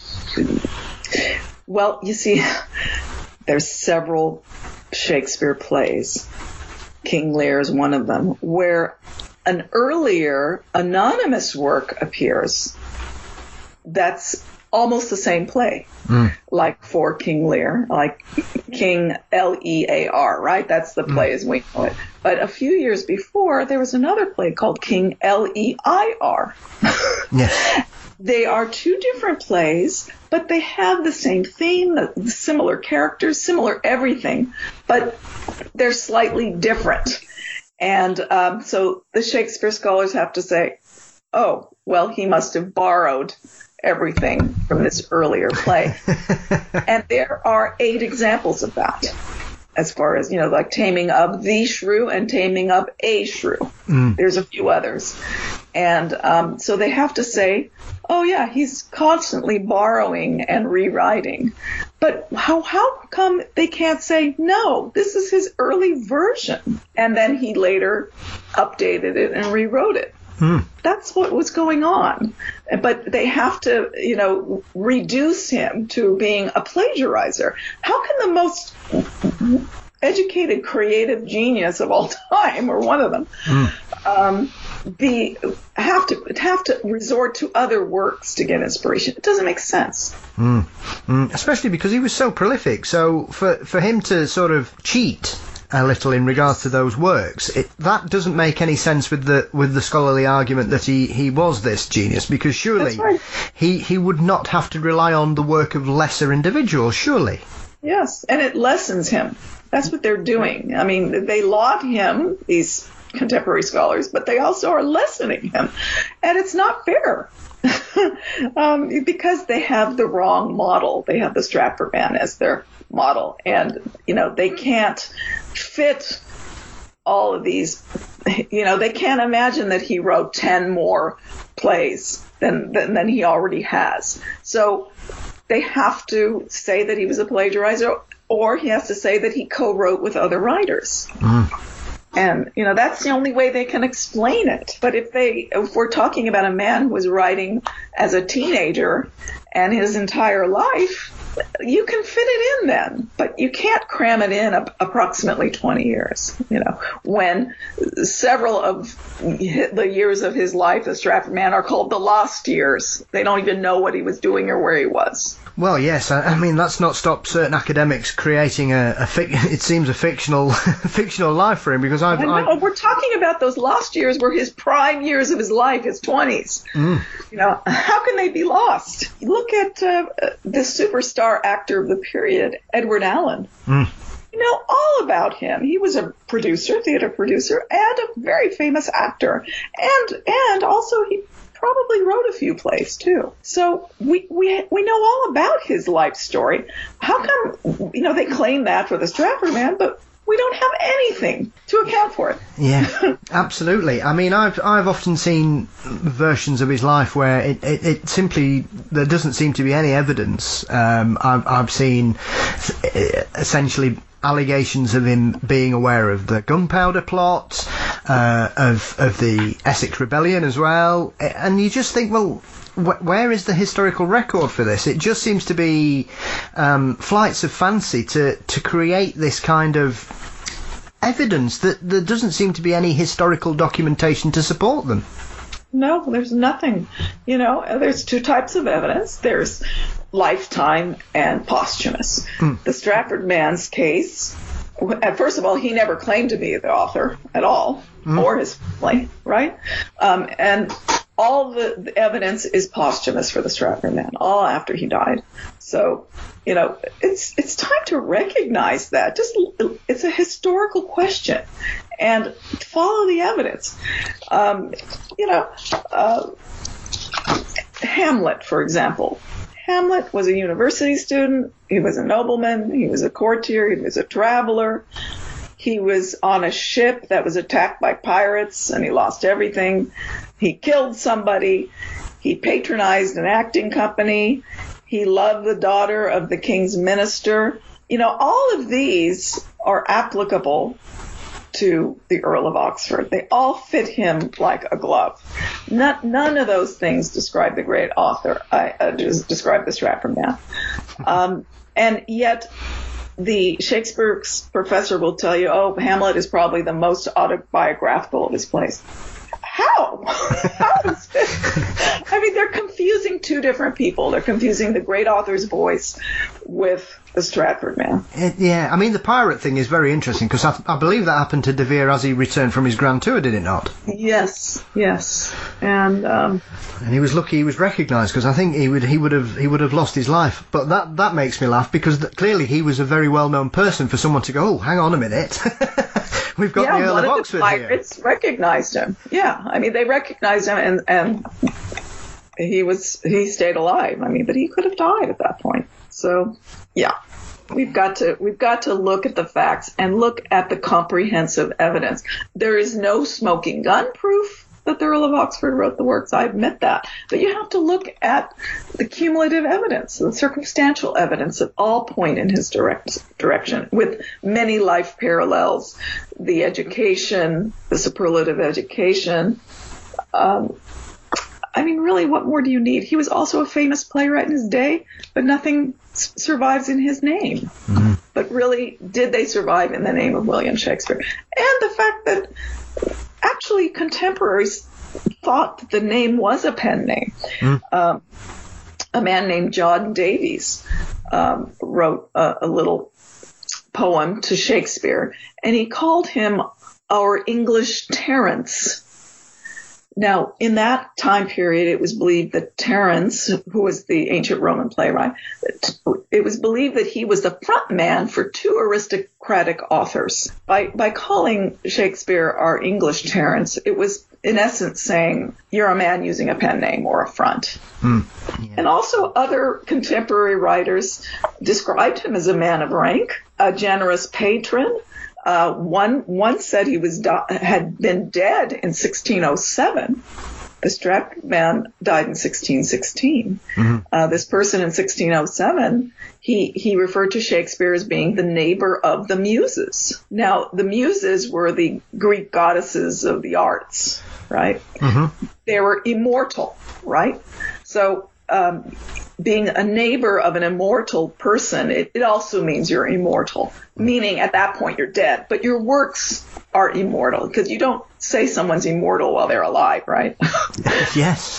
well, you see, there's several Shakespeare plays, King Lear is one of them, where an earlier anonymous work appears that's almost the same play, mm. like for King Lear, like King L E A R, right? That's the play mm. as we know it. But a few years before, there was another play called King L E I R. Yes. They are two different plays, but they have the same theme, the similar characters, similar everything, but they're slightly different. And um, so the Shakespeare scholars have to say, oh, well, he must have borrowed everything from this earlier play. And there are eight examples of that, as far as, you know, like Taming of the Shrew and Taming of a Shrew. Mm. There's a few others. And um, so they have to say, oh, yeah, he's constantly borrowing and rewriting. But how how come they can't say, no, this is his early version, and then he later updated it and rewrote it? Hmm. That's what was going on. But they have to, you know, reduce him to being a plagiarizer. How can the most educated, creative genius of all time, or one of them, hmm. um, be have to have to resort to other works to get inspiration? It doesn't make sense. Hmm. Hmm. Especially because he was so prolific. So for for him to sort of cheat a little in regards to those works, it, that doesn't make any sense with the with the scholarly argument that he, he was this genius, because surely right. he he would not have to rely on the work of lesser individuals, surely. Yes, and it lessens him. That's what they're doing. I mean, they laud him, these contemporary scholars, but they also are lessening him, and it's not fair. um, because they have the wrong model. They have the Stratford man as their model, and you know they can't fit all of these. You know, they can't imagine that he wrote ten more plays than than, than he already has. So they have to say that he was a plagiarizer, or he has to say that he co-wrote with other writers. Mm. And, you know, that's the only way they can explain it. But if they, if we're talking about a man who was writing as a teenager and his entire life, you can fit it in then, but you can't cram it in a, approximately twenty years, you know, when several of the years of his life as Stratford Man are called the lost years. They don't even know what he was doing or where he was. Well, yes, I, I mean, that's not stopped certain academics creating a, a fic- it seems a fictional fictional life for him, because I've... I know, I've... we're talking about those lost years were his prime years of his life, his twenties. Mm. You know, how can they be lost? Look at uh, the superstar actor of the period, Edward Allen. Mm. You know all about him. He was a producer, theater producer, and a very famous actor. And and also he probably wrote a few plays too. So we we we know all about his life story. How come, you know, they claim that for the Stratford Man, but we don't have anything to account for it. Yeah, absolutely. I mean, I've I've often seen versions of his life where it, it, it simply, there doesn't seem to be any evidence. Um, I've I've seen essentially allegations of him being aware of the gunpowder plot, uh, of of the Essex Rebellion as well, and you just think, well, wh- where is the historical record for this? It just seems to be um, flights of fancy to to create this kind of evidence that there doesn't seem to be any historical documentation to support them. No, there's nothing. You know, there's two types of evidence. There's lifetime and posthumous. Mm. The Stratford Man's case, first of all, he never claimed to be the author at all, mm. or his family, right? Um, and all the, the evidence is posthumous for the Stratford Man, all after he died. So, you know, it's it's time to recognize that. Just it's a historical question, and follow the evidence. Um, you know, uh, Hamlet, for example. Hamlet was a university student. He was a nobleman. He was a courtier. He was a traveler. He was on a ship that was attacked by pirates, and he lost everything. He killed somebody. He patronized an acting company. He loved the daughter of the king's minister. You know, all of these are applicable to the Earl of Oxford. They all fit him like a glove. Not, none of those things describe the great author, uh, uh, describe the Stratford Man. Um, and yet the Shakespeare professor will tell you, oh, Hamlet is probably the most autobiographical of his plays. How? How is this? I mean, they're confusing two different people. They're confusing the great author's voice with the Stratford Man. It, yeah, I mean, the pirate thing is very interesting, because I, I believe that happened to De Vere as he returned from his grand tour, did it not? Yes, yes. And um, and he was lucky he was recognised, because I think he would he would have he would have lost his life. But that that makes me laugh, because th- clearly he was a very well known person for someone to go, oh, hang on a minute. We've got yeah, the Earl one of of Oxford the pirates here. recognized him. Yeah, I mean, they recognized him, and, and he was he stayed alive. I mean, but he could have died at that point. So, yeah, we've got to we've got to look at the facts and look at the comprehensive evidence. There is no smoking gun proof that the Earl of Oxford wrote the works. I admit that. But you have to look at the cumulative evidence, the circumstantial evidence that all point in his direct direction, with many life parallels, the education, the superlative education. Um, I mean, really, what more do you need? He was also a famous playwright in his day, but nothing s- survives in his name. Mm-hmm. But really, did they survive in the name of William Shakespeare? And the fact that actually contemporaries thought that the name was a pen name. Mm. Um, a man named John Davies um, wrote a, a little poem to Shakespeare, and he called him our English Terence. Now, in that time period, it was believed that Terence, who was the ancient Roman playwright, it was believed that he was the front man for two aristocratic authors. By by calling Shakespeare our English Terence, it was in essence saying you're a man using a pen name or a front. Mm. Yeah. And also other contemporary writers described him as a man of rank, a generous patron. Uh, one one said he was di- had been dead in sixteen oh seven. The Stratford Man died in sixteen sixteen. Mm-hmm. Uh, this person in sixteen oh seven, he he referred to Shakespeare as being the neighbor of the Muses. Now, the Muses were the Greek goddesses of the arts, right? Mm-hmm. They were immortal, right? So um, being a neighbor of an immortal person, it, it also means you're immortal, meaning at that point you're dead, but your works are immortal, because you don't say someone's immortal while they're alive, right? Yes.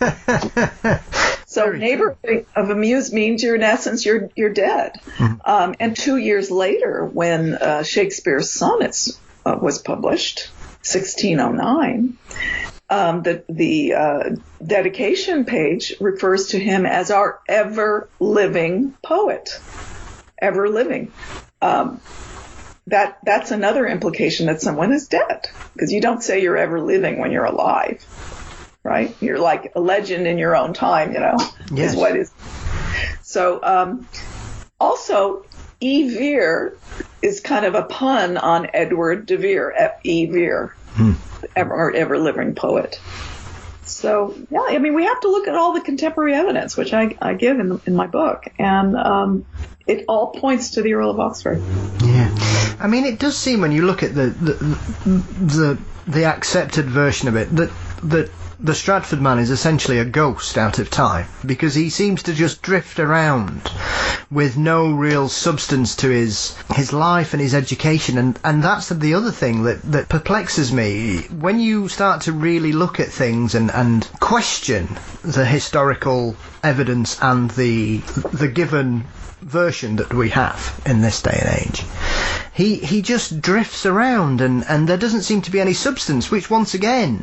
So neighbor of a muse means you're, in essence, you're you're dead. Mm-hmm. Um, and two years later, when uh, Shakespeare's Sonnets uh, was published, sixteen oh nine, um, the the uh, dedication page refers to him as our ever-living poet, ever living. Um, that that's another implication that someone is dead, because you don't say you're ever living when you're alive. Right? You're like a legend in your own time, you know, yes. is what is. So, um, also, E. Vere is kind of a pun on Edward de Vere, F E. Vere, hmm. ever, ever living poet. So, yeah, I mean, we have to look at all the contemporary evidence, which I, I give in, in my book, and um, it all points to the Earl of Oxford. Yeah. I mean, it does seem, when you look at the the the, the accepted version of it, that that the Stratford man is essentially a ghost out of time, because he seems to just drift around with no real substance to his his life and his education, and, and that's the other thing that, that perplexes me. When you start to really look at things and, and question the historical evidence and the the given version that we have in this day and age, he he just drifts around, and, and there doesn't seem to be any substance, which once again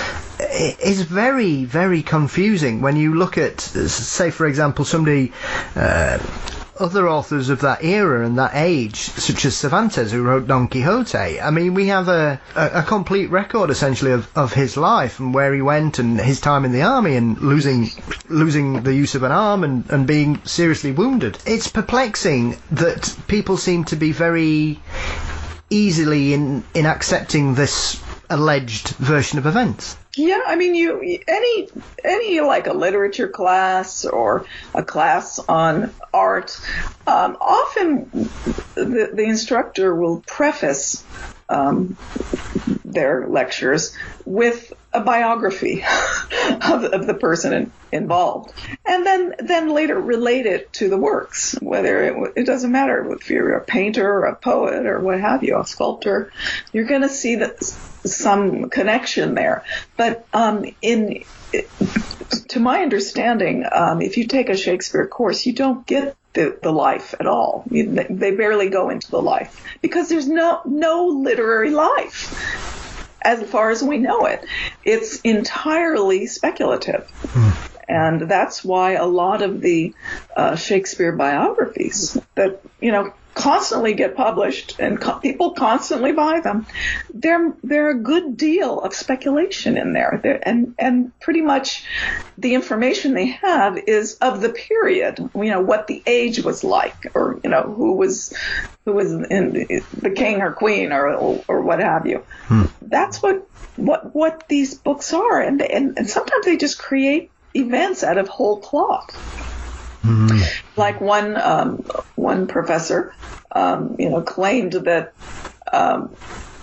is very, very confusing when you look at, say, for example, somebody, uh, other authors of that era and that age, such as Cervantes, who wrote Don Quixote. I mean, we have a, a, a complete record, essentially, of, of his life and where he went and his time in the army and losing losing the use of an arm and, and being seriously wounded. It's perplexing that people seem to be very easily in, in accepting this alleged version of events. Yeah, I mean, you any any like a literature class or a class on art, um, often the, the instructor will preface um, their lectures with a biography of, of the person in, involved, and then then later relate it to the works. Whether it, it doesn't matter if you're a painter or a poet or what have you, a sculptor, you're going to see that some connection there. But um, in to my understanding, um, if you take a Shakespeare course, you don't get the, the life at all. You, they barely go into the life because there's no no literary life. As far as we know it, it's entirely speculative. Mm. And that's why a lot of the uh, Shakespeare biographies that, you know, constantly get published and co- people constantly buy them, they're, they're a good deal of speculation in there. They're, and, and pretty much the information they have is of the period, you know, what the age was like, or, you know, who was who was in the, the king or queen or or what have you. Hmm. That's what, what what these books are. And, and, and sometimes they just create events out of whole cloth. Mm-hmm. Like one um, one professor, um, you know, claimed that um,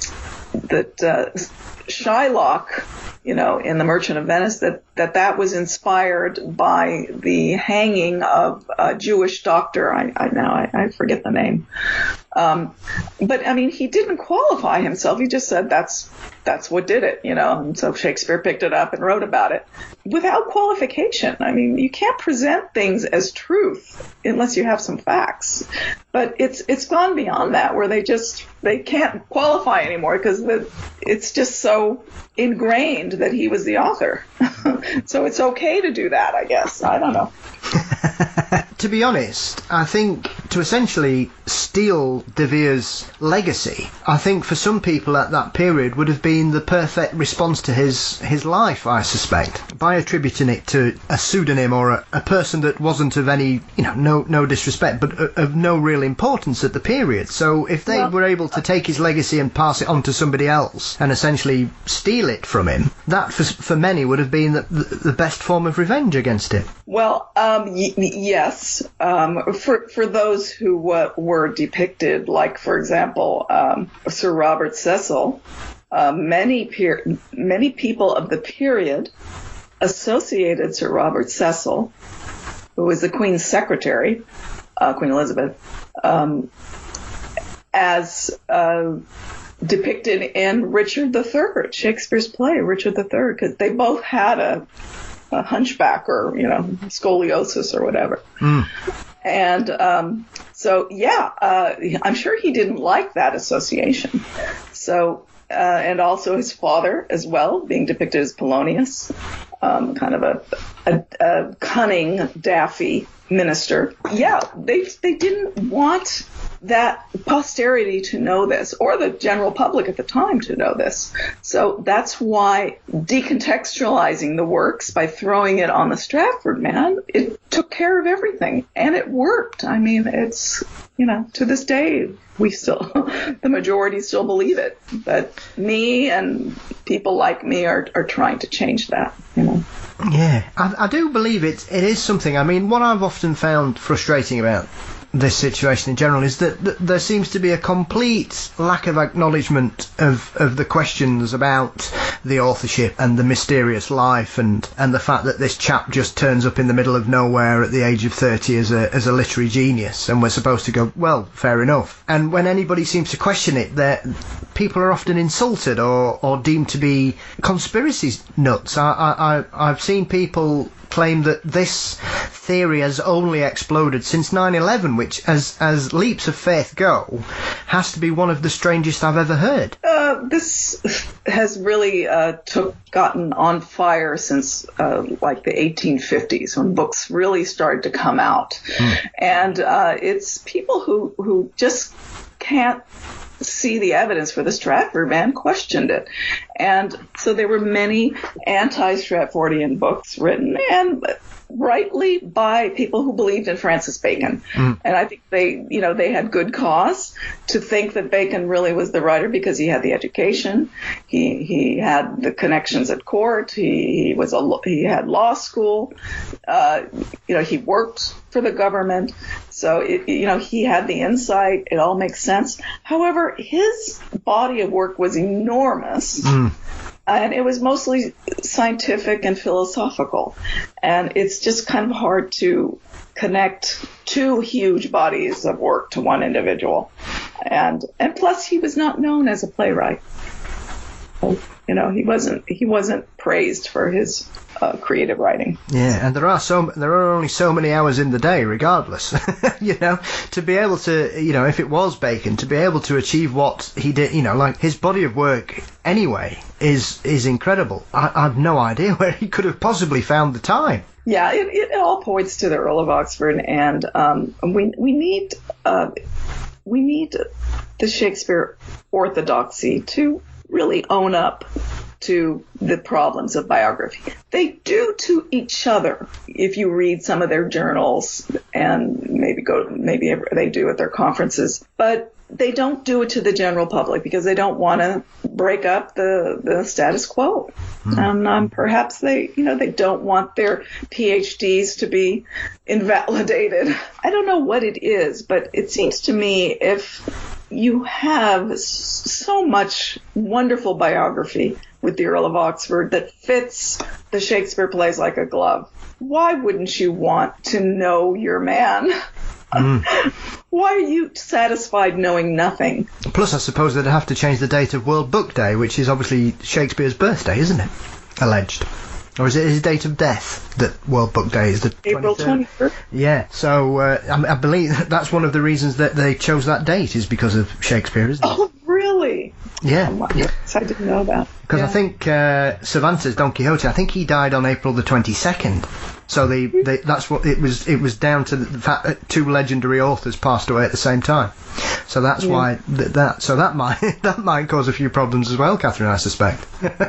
that uh, Shylock, you know, in The Merchant of Venice, that, that that was inspired by the hanging of a Jewish doctor. I, I now I, I forget the name, um, but I mean, he didn't qualify himself. He just said that's that's what did it, you know. And so Shakespeare picked it up and wrote about it without qualification. I mean, you can't present things as truth unless you have some facts. But it's it's gone beyond that, where they just they can't qualify anymore because it's just so ingrained that he was the author. So it's okay to do that, I guess. I don't know. To be honest, I think to essentially steal De Vere's legacy, I think for some people at that period would have been the perfect response to his, his life, I suspect, by attributing it to a pseudonym or a, a person that wasn't of any, you know, no no disrespect, but of no real importance at the period. So if they well, were able to take his legacy and pass it on to somebody else and essentially steal it from him, that for, for many would have been the, the, the best form of revenge against him. Well, um, y- yes. Um, for for those who uh, were depicted, like, for example, um, Sir Robert Cecil, uh, many per- many people of the period associated Sir Robert Cecil who was the Queen's secretary, uh, Queen Elizabeth, um, as uh, depicted in Richard the Third, Shakespeare's play, Richard the Third, because they both had a, a hunchback or, you know, scoliosis or whatever. Mm. And um, so, yeah, uh, I'm sure he didn't like that association. So, uh, and also his father as well, being depicted as Polonius, um, kind of a, a, a cunning, daffy minister. Yeah, they they didn't want that posterity to know this, or the general public at the time to know this. So that's why decontextualizing the works by throwing it on the Stratford man, it took care of everything, and it worked. I mean, it's, you know, to this day, we still, the majority still believe it. But me and people like me are, are trying to change that, you know. Yeah, I, I do believe it. It is something. I mean, what I've often found frustrating about this situation in general is that, that there seems to be a complete lack of acknowledgement of, of the questions about the authorship and the mysterious life and, and the fact that this chap just turns up in the middle of nowhere at the age of thirty as a as a literary genius, and we're supposed to go, well, fair enough. And when anybody seems to question it, people are often insulted or, or deemed to be conspiracy nuts. I, I, I, I've seen people claim that this theory has only exploded since nine eleven, which, as as leaps of faith go, has to be one of the strangest I've ever heard. Uh, this has really uh, took gotten on fire since uh, like the eighteen fifties, when books really started to come out. Mm. And uh, it's people who, who just can't see the evidence for the Stratford man questioned it. And so there were many anti-Stratfordian books written, and rightly by people who believed in Francis Bacon. Mm. And I think they, you know, they had good cause to think that Bacon really was the writer, because he had the education, he he had the connections at court, he, he was a he had law school, uh, you know, he worked for the government. So, it, you know, he had the insight. It all makes sense. However, his body of work was enormous. Mm. And it was mostly scientific and philosophical. And it's just kind of hard to connect two huge bodies of work to one individual. And and plus, he was not known as a playwright. You know, he wasn't he wasn't praised for his uh, creative writing. Yeah, and there are so there are only so many hours in the day, regardless. You know, to be able to, you know, if it was Bacon, to be able to achieve what he did, you know, like his body of work anyway is is incredible. I, I have no idea where he could have possibly found the time. Yeah, it, it all points to the Earl of Oxford, and um, we we need uh, we need the Shakespeare orthodoxy to really own up to the problems of biography. They do to each other. If you read some of their journals, and maybe go, maybe they do at their conferences, but they don't do it to the general public because they don't want to break up the, the status quo. Mm. Um, um, perhaps they, you know, they don't want their P H Ds to be invalidated. I don't know what it is, but it seems to me if you have so much wonderful biography with the Earl of Oxford that fits the Shakespeare plays like a glove, why wouldn't you want to know your man? Mm. Why are you satisfied knowing nothing? Plus, I suppose they'd have to change the date of World Book Day, which is obviously Shakespeare's birthday, isn't it? Alleged. Or is it his date of death that World Book Day is? The April twenty-third? Yeah, so uh, I, I believe that's one of the reasons that they chose that date is because of Shakespeare, isn't it? Oh, really? Yeah. Oh, yes, I didn't know that. Because yeah. I think uh, Cervantes' Don Quixote, I think he died on April the twenty-second. So they, they, that's what it was. It was down to the fact that two legendary authors passed away at the same time. So that's yeah. why th- that. So that might that might cause a few problems as well, Catherine, I suspect.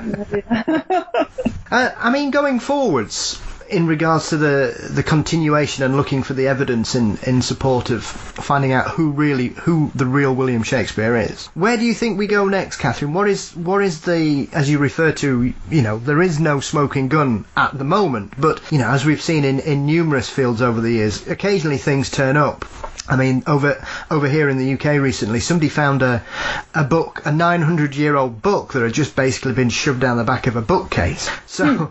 uh, I mean, going forwards, in regards to the the continuation and looking for the evidence in, in support of finding out who really who the real William Shakespeare is, where do you think we go next, Catherine? What is what is the, as you refer to, you know, there is no smoking gun at the moment, but you know, as we've seen in, in numerous fields over the years, occasionally things turn up. I mean, over over here in the U K recently, somebody found a a book, a nine hundred year old book that had just basically been shoved down the back of a bookcase. So,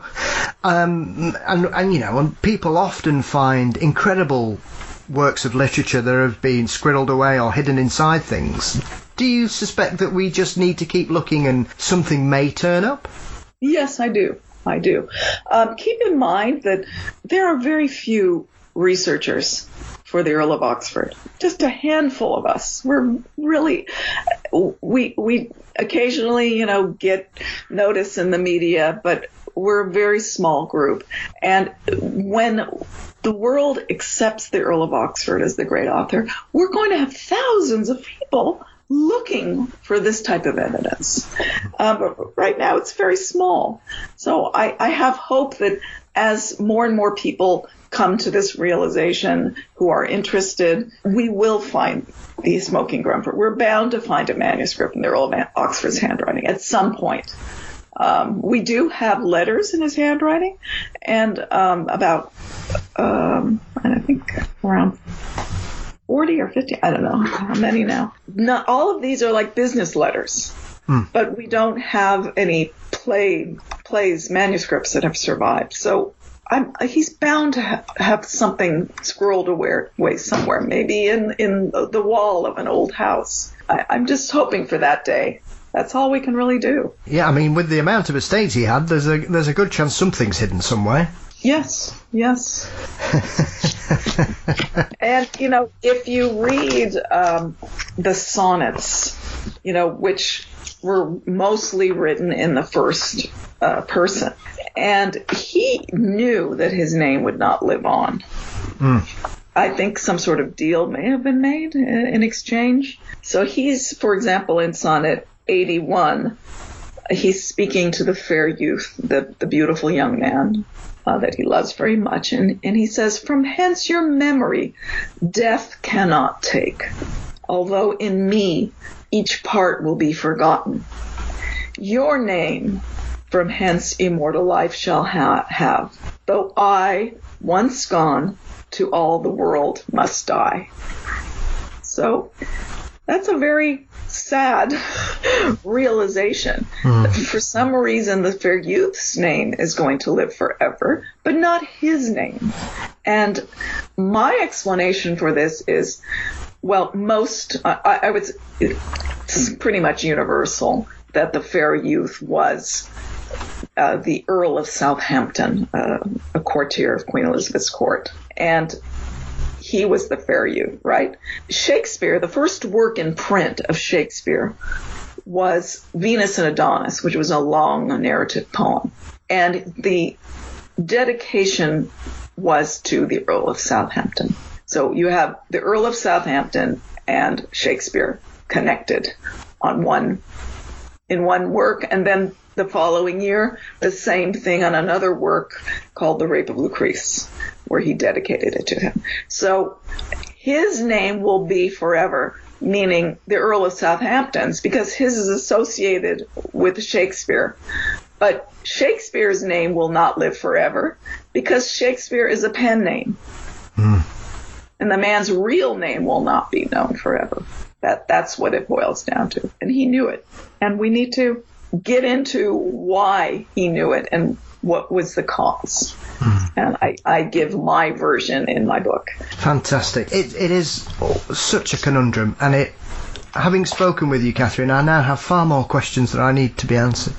Um, and, and, you know, and people often find incredible works of literature that have been squirreled away or hidden inside things. Do you suspect that we just need to keep looking and something may turn up? Yes, I do. I do. Um, keep in mind that there are very few researchers for the Earl of Oxford. Just a handful of us. We're really, we we occasionally, you know, get notice in the media, but we're a very small group. And when the world accepts the Earl of Oxford as the great author, we're going to have thousands of people looking for this type of evidence. Um, but right now it's very small. So I, I have hope that as more and more people come to this realization who are interested, we will find the Smoking Grumper. We're bound to find a manuscript in the Earl of Oxford's handwriting at some point. Um, we do have letters in his handwriting, and um, about, um, I think, around forty or fifty, I don't know how many now. Not all of these are like business letters, hmm. but we don't have any play, plays, manuscripts that have survived. So I'm, he's bound to ha- have something scrolled away somewhere, maybe in, in the wall of an old house. I, I'm just hoping for that day. That's all we can really do. Yeah, I mean, with the amount of estates he had, there's a there's a good chance something's hidden somewhere. Yes, yes. And, you know, if you read um, the sonnets, you know, which were mostly written in the first uh, person, and he knew that his name would not live on. Mm. I think some sort of deal may have been made in, in exchange. So he's, for example, in sonnet eighty-one, he's speaking to the fair youth, the, the beautiful young man uh, that he loves very much. And, and he says, "From hence your memory death cannot take, although in me each part will be forgotten. Your name from hence immortal life shall ha- have, though I, once gone, to all the world must die." So that's a very sad realization. Mm. For some reason, the fair youth's name is going to live forever, but not his name. And my explanation for this is, well, most, I, I would say, it's pretty much universal that the fair youth was uh, the Earl of Southampton, uh, a courtier of Queen Elizabeth's court. And he was the fair youth, right? Shakespeare, the first work in print of Shakespeare was Venus and Adonis, which was a long narrative poem. And the dedication was to the Earl of Southampton. So you have the Earl of Southampton and Shakespeare connected on one, in one work, and then the following year, the same thing on another work called The Rape of Lucrece, where he dedicated it to him. So his name will be forever, meaning the Earl of Southampton's, because his is associated with Shakespeare. But Shakespeare's name will not live forever because Shakespeare is a pen name. Mm. And the man's real name will not be known forever. That That's what it boils down to. And he knew it. And we need to get into why he knew it and what was the cause. Mm. And I, I give my version in my book. Fantastic. It It is such a conundrum. And it, having spoken with you, Catherine, I now have far more questions that I need to be answered.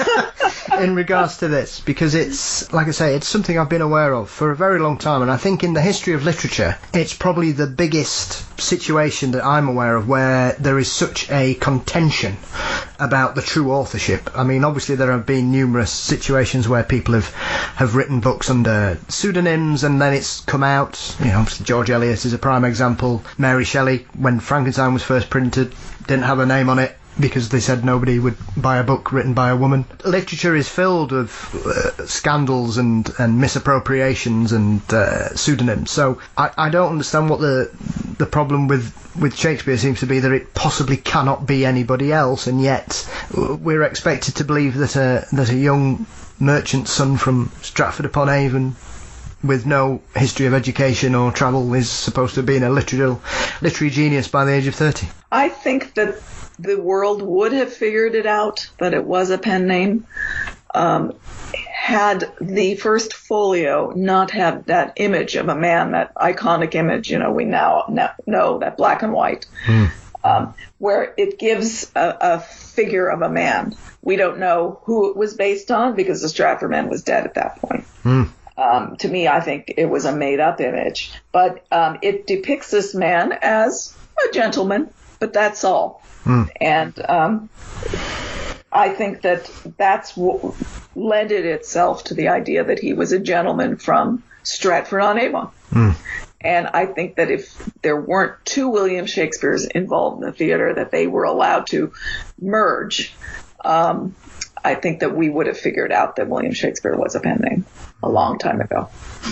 In regards to this, because it's, like I say, it's something I've been aware of for a very long time, and I think in the history of literature, it's probably the biggest situation that I'm aware of where there is such a contention about the true authorship. I mean, obviously there have been numerous situations where people have, have written books under pseudonyms and then it's come out. You know, obviously George Eliot is a prime example. Mary Shelley, when Frankenstein was first printed, didn't have her name on it, because they said nobody would buy a book written by a woman. Literature is filled with uh, scandals and, and misappropriations and uh, pseudonyms. So I, I don't understand what the the problem with, with Shakespeare seems to be, that it possibly cannot be anybody else, and yet we're expected to believe that a that a young merchant son from Stratford-upon-Avon with no history of education or travel is supposed to have been a literary literary genius by the age of thirty. I think that the world would have figured it out that it was a pen name um, had the first folio not had that image of a man, that iconic image, you know, we now know, that black and white, mm. um, where it gives a, a figure of a man. We don't know who it was based on because the Stratford man was dead at that point. Mm. Um, to me, I think it was a made-up image, but um, it depicts this man as a gentleman, but that's all. Mm. And um, I think that that's what lended itself to the idea that he was a gentleman from Stratford-on-Avon. Mm. And I think that if there weren't two William Shakespeares involved in the theater, that they were allowed to merge, um, I think that we would have figured out that William Shakespeare was a pen name a long time ago.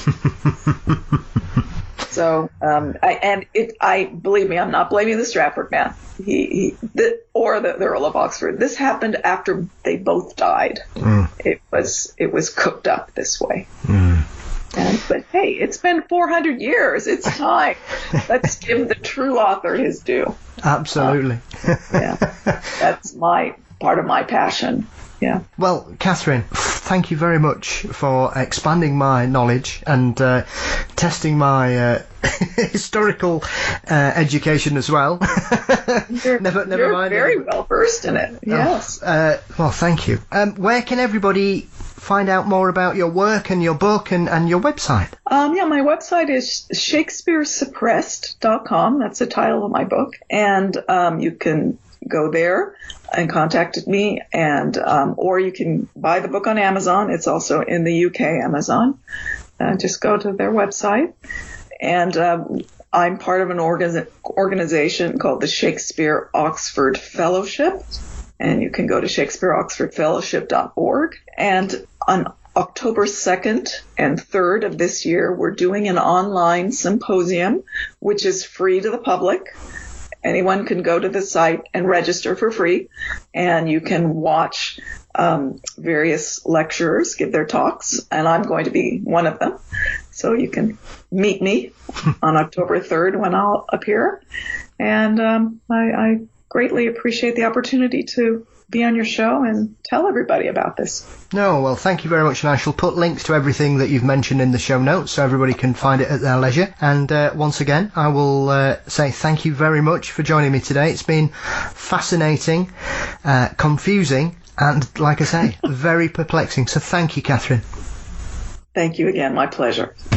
So, um, I, and it, I believe me, I'm not blaming the Stratford man, he, he the, or the, the Earl of Oxford. This happened after they both died. Mm. It was, it was cooked up this way. Mm. And, but hey, it's been four hundred years. It's time. Let's give the true author his due. Absolutely. Uh, yeah, that's my part of my passion. Yeah. Well, Catherine, thank you very much for expanding my knowledge and uh, testing my uh, historical uh, education as well. You're, never, never you're mind. very well versed in it. Yes. Oh, uh, well, thank you. Um, where can everybody find out more about your work and your book and, and your website? Um, yeah, my website is shakespeare suppressed dot com. That's the title of my book. And um, you can go there and contact me, and um, or you can buy the book on Amazon. It's also in the U K, Amazon. Uh, just go to their website. And um, I'm part of an organ- organization called the Shakespeare Oxford Fellowship. And you can go to shakespeare oxford fellowship dot org. And on October second and third of this year, we're doing an online symposium, which is free to the public. Anyone can go to the site and register for free, and you can watch um, various lecturers give their talks, and I'm going to be one of them. So you can meet me on October third when I'll appear. And um, I, I greatly appreciate the opportunity to be on your show and tell everybody about this. No, well, thank you very much, and I shall put links to everything that you've mentioned in the show notes so everybody can find it at their leisure. And uh, once again, I will uh, say thank you very much for joining me today. It's been fascinating, uh, confusing, and, like I say, very perplexing. So thank you, Catherine. Thank you again. My pleasure.